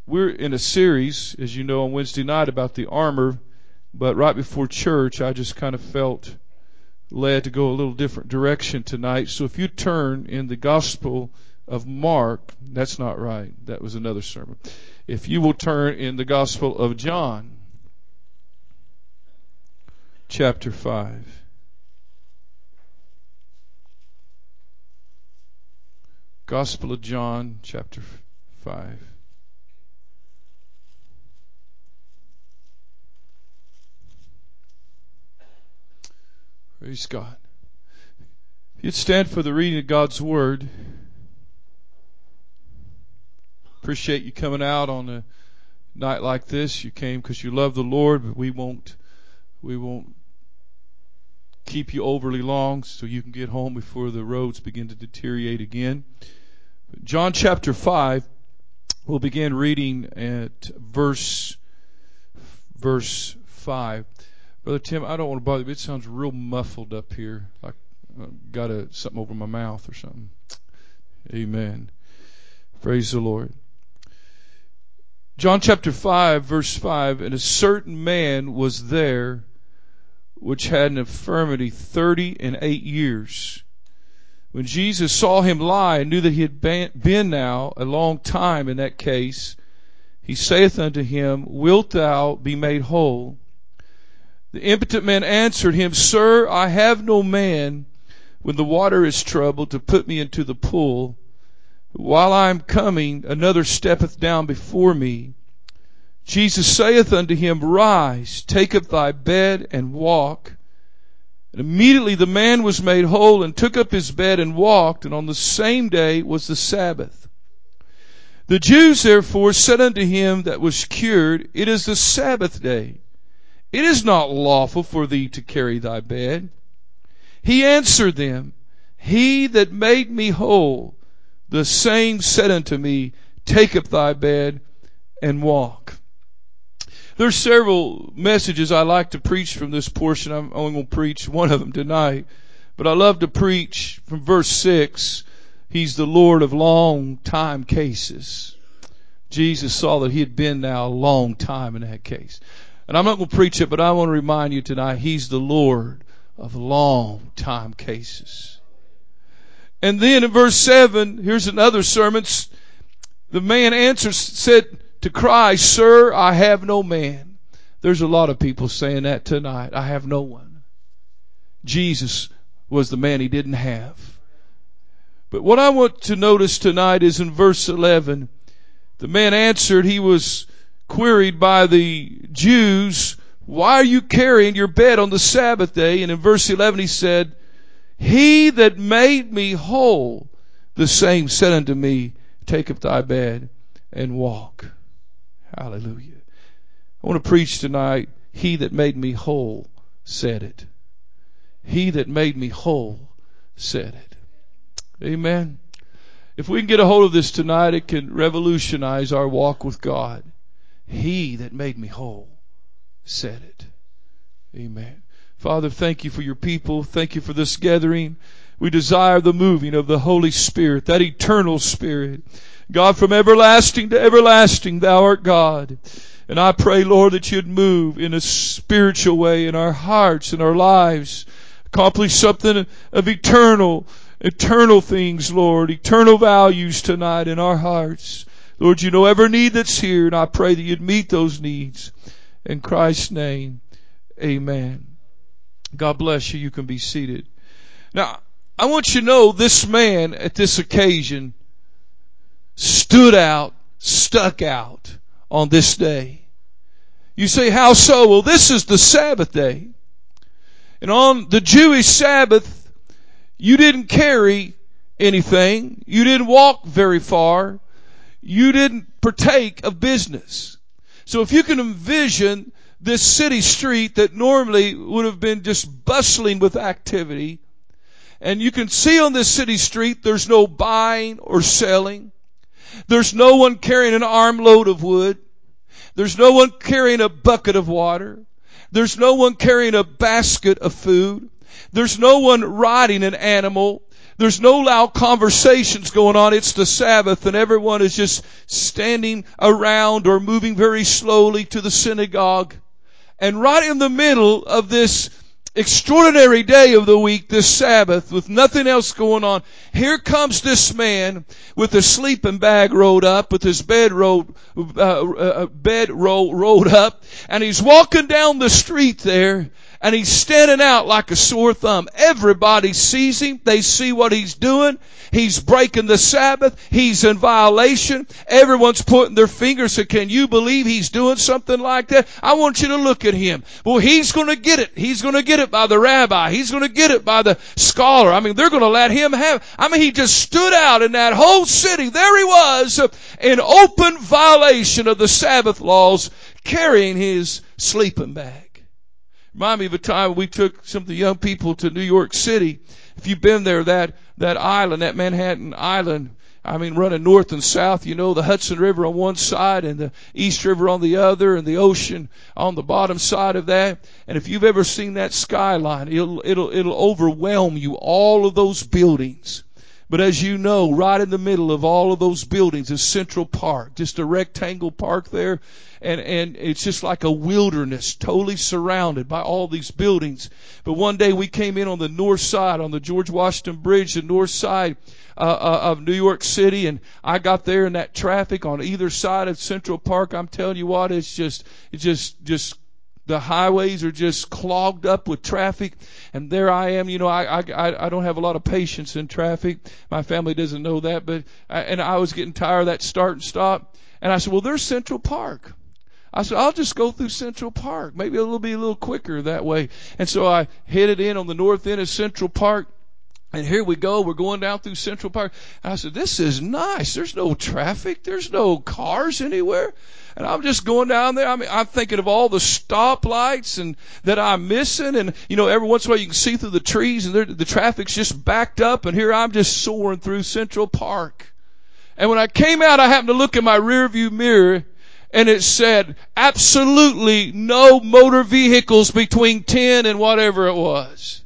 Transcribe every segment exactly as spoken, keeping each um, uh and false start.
we're in a series, as you know, on Wednesday night about the armor, but right before church, I just kind of felt led to go a little different direction tonight. So if you turn in the Gospel of Mark, that's not right. That was another sermon. If you will turn in the Gospel of John, chapter five. Gospel of John, chapter five. Praise God. If you'd stand for the reading of God's Word. Appreciate you coming out on a night like this. You came because you love the Lord, but we won't we won't keep you overly long so you can get home before the roads begin to deteriorate again. John chapter five, we'll begin reading at verse verse five. Brother Tim, I don't want to bother you, but it sounds real muffled up here, like I've got a, something over my mouth or something. Amen. Praise the Lord. John chapter five, verse five, and a certain man was there which had an infirmity thirty and eight years. When Jesus saw him lie and knew that he had been now a long time in that case, he saith unto him, Wilt thou be made whole? The impotent man answered him, Sir, I have no man, when the water is troubled, to put me into the pool. While I am coming, another steppeth down before me. Jesus saith unto him, Rise, take up thy bed, and walk. And immediately the man was made whole, and took up his bed, and walked, and on the same day was the Sabbath. The Jews therefore said unto him that was cured, It is the Sabbath day. It is not lawful for thee to carry thy bed. He answered them, He that made me whole, the same said unto me, Take up thy bed and walk. There's several messages I like to preach from this portion. I'm only going to preach one of them tonight. But I love to preach from verse six. He's the Lord of long time cases. Jesus saw that he had been now a long time in that case. And I'm not going to preach it, but I want to remind you tonight, he's the Lord of long time cases. And then in verse seven, here's another sermon. The man answered, said to Christ, Sir, I have no man. There's a lot of people saying that tonight. I have no one. Jesus was the man he didn't have. But what I want to notice tonight is in verse eleven, the man answered, he was queried by the Jews, why are you carrying your bed on the Sabbath day? And in verse eleven he said, He that made me whole, the same said unto me, Take up thy bed and walk. Hallelujah. I want to preach tonight, He that made me whole said it. He that made me whole said it. Amen. If we can get a hold of this tonight, it can revolutionize our walk with God. He that made me whole said it. Amen. Father, thank you for your people. Thank you for this gathering. We desire the moving of the Holy Spirit, that eternal Spirit. God, from everlasting to everlasting, thou art God. And I pray, Lord, that you'd move in a spiritual way in our hearts and our lives. Accomplish something of eternal, eternal things, Lord. Eternal values tonight in our hearts. Lord, you know every need that's here, and I pray that you'd meet those needs. In Christ's name, amen. God bless you. You can be seated. Now, I want you to know this man at this occasion stood out, stuck out on this day. You say, how so? Well, this is the Sabbath day. And on the Jewish Sabbath, you didn't carry anything. You didn't walk very far. You didn't partake of business. So if you can envision this city street that normally would have been just bustling with activity, and you can see on this city street there's no buying or selling. There's no one carrying an armload of wood. There's no one carrying a bucket of water. There's no one carrying a basket of food. There's no one riding an animal. There's no loud conversations going on. It's the Sabbath, and everyone is just standing around or moving very slowly to the synagogue. And right in the middle of this extraordinary day of the week, this Sabbath, with nothing else going on, here comes this man with a sleeping bag rolled up, with his bed rolled, uh, uh, bed roll, rolled up, and he's walking down the street there, and he's standing out like a sore thumb. Everybody sees him. They see what he's doing. He's breaking the Sabbath. He's in violation. Everyone's putting their fingers, so can you believe he's doing something like that? I want you to look at him. Well, he's going to get it. He's going to get it by the rabbi. He's going to get it by the scholar. I mean, they're going to let him have. I mean, he just stood out in that whole city. There he was, in open violation of the Sabbath laws, carrying his sleeping bag. Remind me of a time we took some of the young people to New York City. If you've been there, that, that island, that Manhattan Island, I mean, running north and south, you know, the Hudson River on one side and the East River on the other, and the ocean on the bottom side of that. And if you've ever seen that skyline, it'll, it'll, it'll overwhelm you, all of those buildings. But as you know, right in the middle of all of those buildings is Central Park, just a rectangle park there. And, and it's just like a wilderness, totally surrounded by all these buildings. But one day we came in on the north side, on the George Washington Bridge, the north side uh, uh, of New York City. And I got there in that traffic on either side of Central Park. I'm telling you what, it's just, it's just, just, the highways are just clogged up with traffic. And there I am, you know, I, I, I don't have a lot of patience in traffic. My family doesn't know that, but, I, and I was getting tired of that start and stop. And I said, well, there's Central Park. I said, I'll just go through Central Park. Maybe it'll be a little quicker that way. And so I headed in on the north end of Central Park. And here we go. We're going down through Central Park. And I said, this is nice. There's no traffic. There's no cars anywhere. And I'm just going down there. I mean, I'm thinking of all the stoplights and that I'm missing. And, you know, every once in a while you can see through the trees and the traffic's just backed up. And here I'm just soaring through Central Park. And when I came out, I happened to look in my rearview mirror. And it said, absolutely no motor vehicles between ten and whatever it was.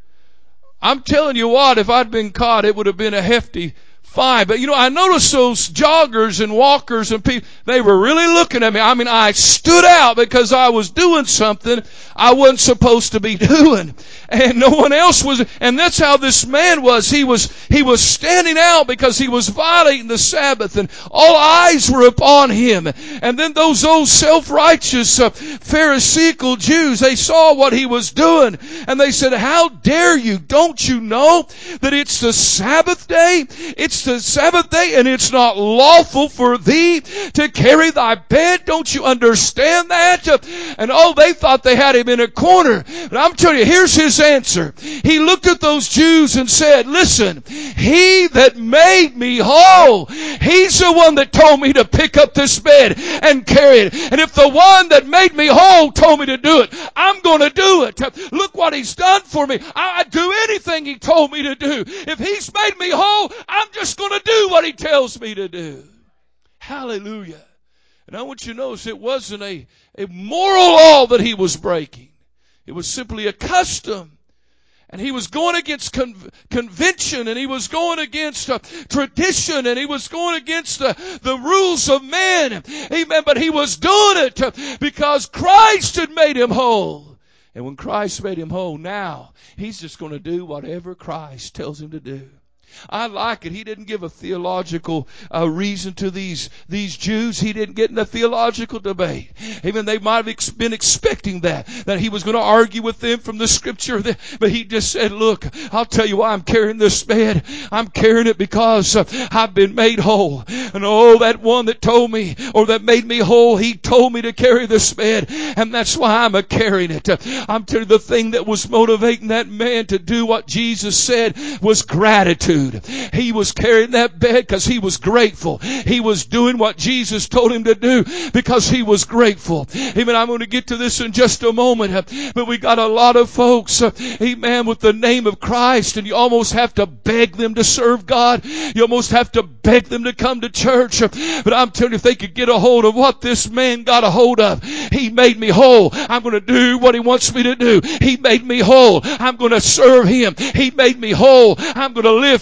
I'm telling you what, if I'd been caught, it would have been a hefty fine. But you know, I noticed those joggers and walkers and people, they were really looking at me. I mean, I stood out because I was doing something I wasn't supposed to be doing. And no one else was, and that's how this man was. He was, he was standing out because he was violating the Sabbath, and all eyes were upon him. And then those old self-righteous uh, Pharisaical Jews, they saw what he was doing, and they said, how dare you? Don't you know that it's the Sabbath day? It's the Sabbath day, and it's not lawful for thee to carry thy bed. Don't you understand that? And oh, they thought they had him in a corner. But I'm telling you, here's his answer. He looked at those Jews and said, listen, he that made me whole, he's the one that told me to pick up this bed and carry it. And if the one that made me whole told me to do it, I'm going to do it. Look what he's done for me. I'd do anything he told me to do. If he's made me whole, I'm just going to do what he tells me to do. Hallelujah. And I want you to notice it wasn't a, a moral law that he was breaking. It was simply a custom. And he was going against con- convention, and he was going against uh, tradition, and he was going against uh, the rules of men. Amen. But he was doing it uh, because Christ had made him whole. And when Christ made him whole, now he's just going to do whatever Christ tells him to do. I like it. He didn't give a theological uh, reason to these these Jews. He didn't get in a theological debate. Even they might have ex- been expecting that, that he was going to argue with them from the scripture. But he just said, look, I'll tell you why I'm carrying this bed. I'm carrying it because uh, I've been made whole. And oh, that one that told me, or that made me whole, he told me to carry this bed. And that's why I'm a carrying it. Uh, I'm telling you, the thing that was motivating that man to do what Jesus said was gratitude. He was carrying that bed because he was grateful. He was doing what Jesus told him to do because he was grateful. Amen. I'm going to get to this in just a moment. But we got a lot of folks, amen, with the name of Christ, and you almost have to beg them to serve God. You almost have to beg them to come to church. But I'm telling you, if they could get a hold of what this man got a hold of, he made me whole. I'm going to do what he wants me to do. He made me whole. I'm going to serve him. He made me whole. I'm going to live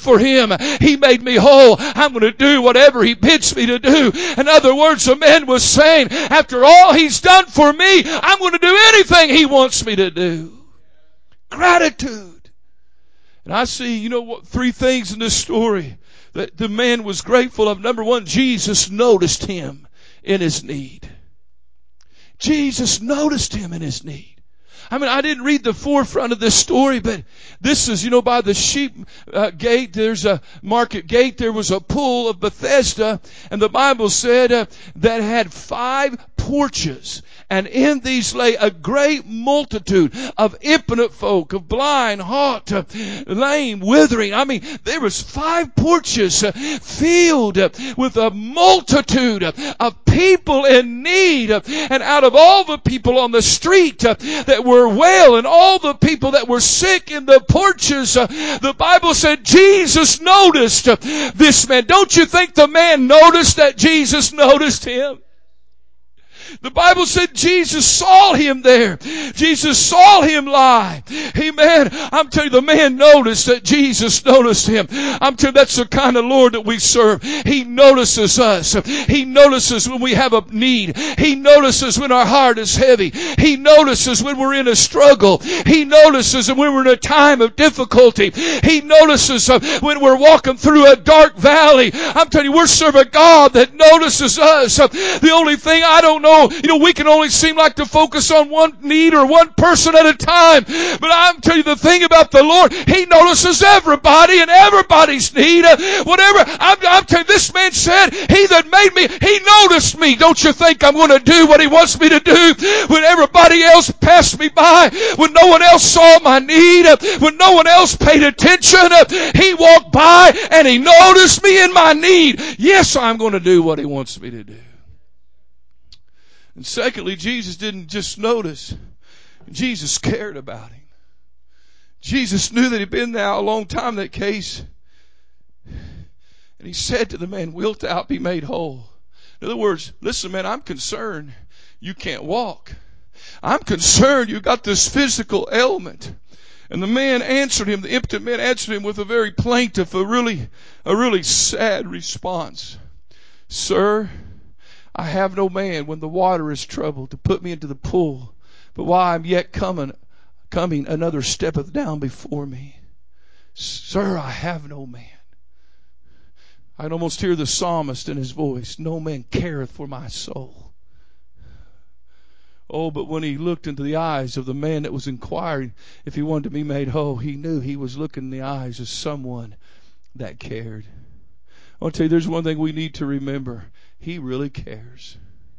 for him. He made me whole. I'm going to do whatever he bids me to do. In other words, the man was saying, after all he's done for me, I'm going to do anything he wants me to do. Gratitude. And I see, you know what, three things in this story that the man was grateful of. Number one, Jesus noticed him in his need. Jesus noticed him in his need. I mean, I didn't read the forefront of this story, but this is, you know, by the sheep uh, gate, there's a market gate, there was a pool of Bethesda, and the Bible said uh, that had five porches. And in these lay a great multitude of impotent folk, of blind, halt, uh, lame, withering. I mean, there was five porches uh, filled uh, with a multitude uh, of people in need. Uh, and out of all the people on the street uh, that were well, and all the people that were sick in the porches, uh, the Bible said Jesus noticed uh, this man. Don't you think the man noticed that Jesus noticed him? The Bible said Jesus saw him there. Jesus saw him lie. Amen. I'm telling you, the man noticed that Jesus noticed him. I'm telling you, that's the kind of Lord that we serve. He notices us. He notices when we have a need. He notices when our heart is heavy. He notices when we're in a struggle. He notices when we're in a time of difficulty. He notices when we're walking through a dark valley. I'm telling you, we're serving a God that notices us. The only thing I don't know, you know, we can only seem like to focus on one need or one person at a time. But I'm telling you the thing about the Lord, He notices everybody and everybody's need. Uh, whatever, I'm, I'm telling you, this man said, He that made me, He noticed me. Don't you think I'm going to do what He wants me to do when everybody else passed me by, when no one else saw my need, uh, when no one else paid attention? Uh, he walked by and He noticed me in my need. Yes, I'm going to do what He wants me to do. And secondly, Jesus didn't just notice. Jesus cared about him. Jesus knew that he'd been there a long time in that case. And He said to the man, wilt thou be made whole? In other words, listen, man, I'm concerned you can't walk. I'm concerned you got this physical ailment. And the man answered him, the impotent man answered him with a very plaintive, a really, a really sad response. Sir, I have no man when the water is troubled to put me into the pool, but while I'm yet coming, coming, another steppeth down before me. Sir, I have no man. I can almost hear the psalmist in his voice. No man careth for my soul. Oh, but when he looked into the eyes of the man that was inquiring if he wanted to be made whole, he knew he was looking in the eyes of someone that cared. I want to tell you, there's one thing we need to remember. He really cares.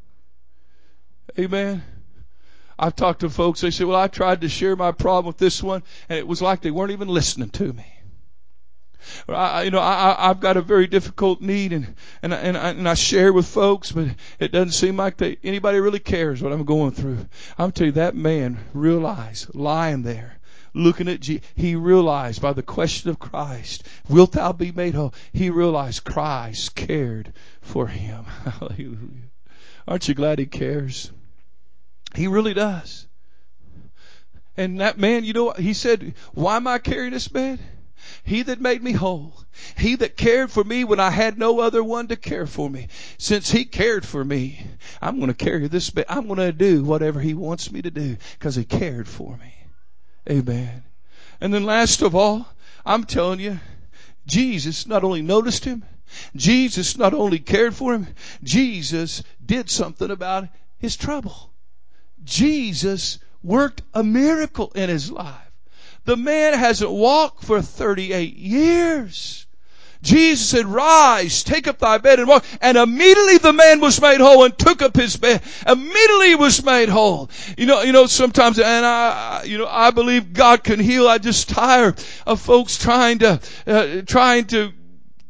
Amen. I've talked to folks, they say, well, I tried to share my problem with this one, and it was like they weren't even listening to me. Or I, you know, I, I've got a very difficult need, and, and, and, I, and I share with folks, but it doesn't seem like they, anybody really cares what I'm going through. I'm telling you, that man realized, lying there, looking at Jesus, he realized by the question of Christ, wilt thou be made whole? He realized Christ cared for him. Hallelujah. Aren't you glad He cares? He really does. And that man, you know, he said, why am I carrying this bed? He that made me whole. He that cared for me when I had no other one to care for me. Since He cared for me, I'm going to carry this bed. I'm going to do whatever He wants me to do because He cared for me. Amen. And then last of all, I'm telling you, Jesus not only noticed him, Jesus not only cared for him, Jesus did something about his trouble. Jesus worked a miracle in his life. The man hasn't walked for thirty-eight years. Jesus said, rise, take up thy bed and walk. And immediately the man was made whole and took up his bed. Immediately he was made whole. You know, you know, sometimes, and I, you know, I believe God can heal. I just tire of folks trying to, uh, trying to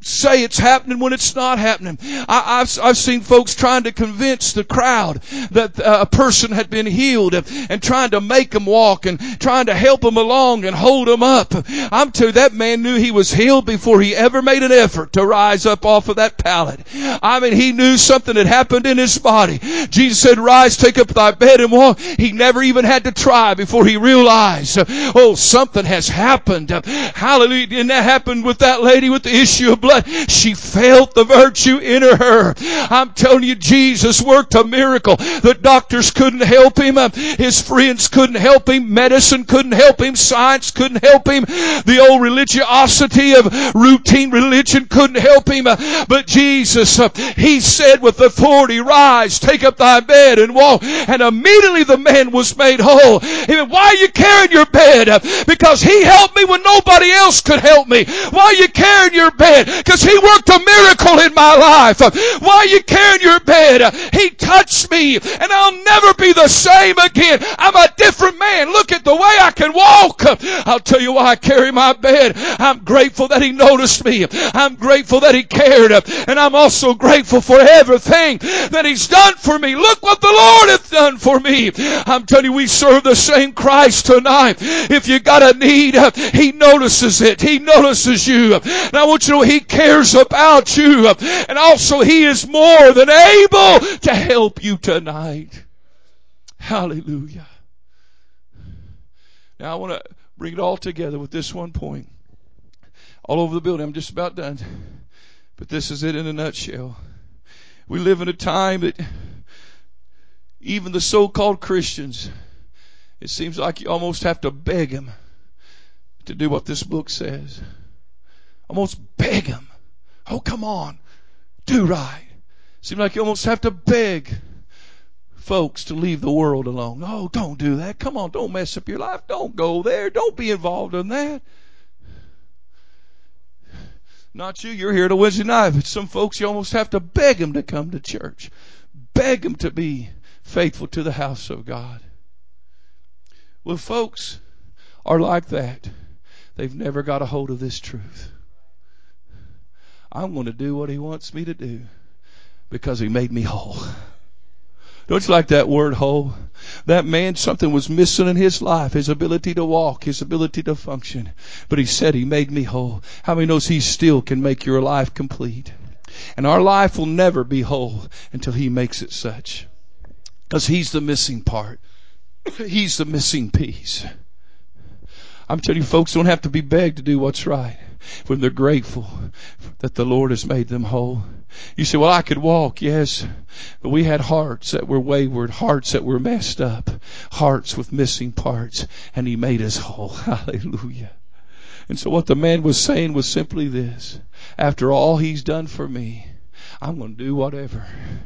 say it's happening when it's not happening. I, I've, I've seen folks trying to convince the crowd that uh, a person had been healed and, and trying to make them walk and trying to help them along and hold them up. I'm telling you, that man knew he was healed before he ever made an effort to rise up off of that pallet. I mean, he knew something had happened in his body. Jesus said, rise, take up thy bed and walk. He never even had to try before he realized, oh, something has happened. Hallelujah. And that happened with that lady with the issue of blood. She felt the virtue in her. I'm telling you, Jesus worked a miracle. The doctors couldn't help him. His friends couldn't help him. Medicine couldn't help him. Science couldn't help him. The old religiosity of routine religion couldn't help him. But Jesus, he said with authority, rise, take up thy bed and walk. And immediately the man was made whole. He went, why are you carrying your bed? Because he helped me when nobody else could help me. Why are you carrying your bed? Because he worked a miracle in my life. Why are you carrying your bed? He touched me and I'll never be the same again. I'm a different man. Look at the way I can walk. I'll tell you why I carry my bed. I'm grateful that he noticed me. I'm grateful that he cared. And I'm also grateful for everything that he's done for me. Look what the Lord hath done for me. I'm telling you, we serve the same Christ tonight. If you got a need, he notices it. He notices you. And I want you to know he cares about you. And also he is more than able to help you tonight. Hallelujah. Now I want to bring it all together with this one point. All over the building. I'm just about done. But this is it in a nutshell. We live in a time that even the so-called Christians, it seems like you almost have to beg them to do what this book says. Almost beg them. Oh, come on. Do right. Seems like you almost have to beg folks to leave the world alone. Oh, don't do that. Come on, don't mess up your life. Don't go there. Don't be involved in that. Not you. You're here to Wednesday night. But some folks, you almost have to beg them to come to church. Beg them to be faithful to the house of God. Well, folks are like that. They've never got a hold of this truth. I'm going to do what he wants me to do because he made me whole. Don't you like that word, whole? That man, something was missing in his life. His ability to walk, his ability to function. But he said he made me whole. How many knows he still can make your life complete? And our life will never be whole until he makes it such. Because he's the missing part. He's the missing piece. I'm telling you, folks don't have to be begged to do what's right when they're grateful that the Lord has made them whole. You say, well, I could walk, yes, but we had hearts that were wayward, hearts that were messed up, hearts with missing parts, and he made us whole. Hallelujah. And so what the man was saying was simply this: after all he's done for me, I'm going to do whatever.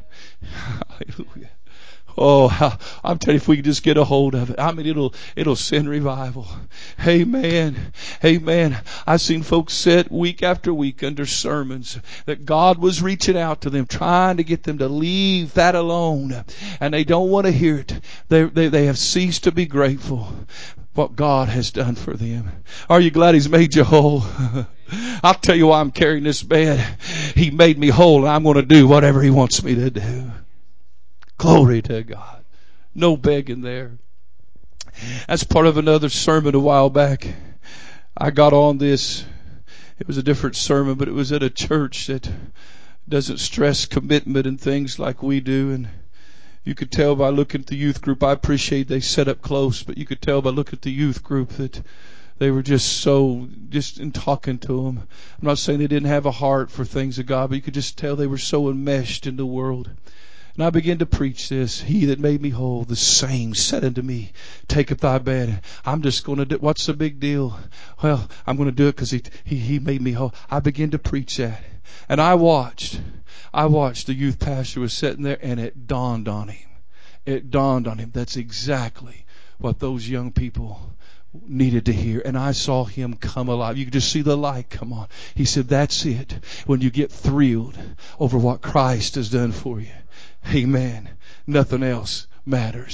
Hallelujah. Oh, I'm telling you, if we could just get a hold of it, I mean, it'll, it'll send revival. Amen. Amen. I've seen folks sit week after week under sermons that God was reaching out to them, trying to get them to leave that alone. And they don't want to hear it. They, they, they have ceased to be grateful what God has done for them. Are you glad he's made you whole? I'll tell you why I'm carrying this bed. He made me whole, and I'm going to do whatever he wants me to do. Glory to God. No begging there. That's part of another sermon a while back. I got on this. It was a different sermon, but it was at a church that doesn't stress commitment and things like we do. And you could tell by looking at the youth group. I appreciate they set up close, but you could tell by looking at the youth group that they were just so, just in talking to them. I'm not saying they didn't have a heart for things of God, but you could just tell they were so enmeshed in the world. And I began to preach this. He that made me whole, the same said unto me, take up thy bed. I'm just going to do, what's the big deal? Well, I'm going to do it because he, he, he made me whole. I began to preach that. And I watched, I watched the youth pastor was sitting there, and it dawned on him. It dawned on him. That's exactly what those young people needed to hear. And I saw him come alive. You could just see the light come on. He said, that's it. When you get thrilled over what Christ has done for you. Amen. Nothing else matters.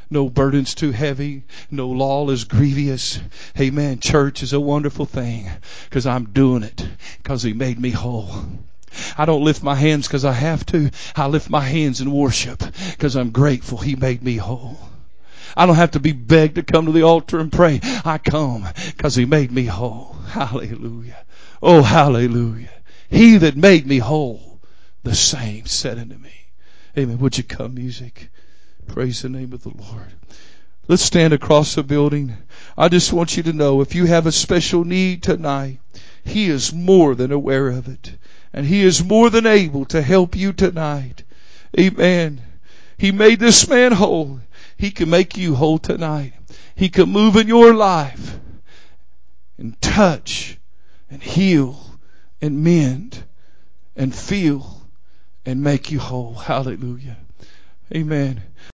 No burden's too heavy. No law is grievous. Amen. Church is a wonderful thing because I'm doing it because He made me whole. I don't lift my hands because I have to. I lift my hands in worship because I'm grateful He made me whole. I don't have to be begged to come to the altar and pray. I come because He made me whole. Hallelujah. Oh, hallelujah. He that made me whole, the same said unto me. Amen. Would you come, music? Praise the name of the Lord. Let's stand across the building. I just want you to know, if you have a special need tonight, He is more than aware of it. And He is more than able to help you tonight. Amen. He made this man whole. He can make you whole tonight. He can move in your life and touch and heal and mend and feel and make you whole. Hallelujah. Amen.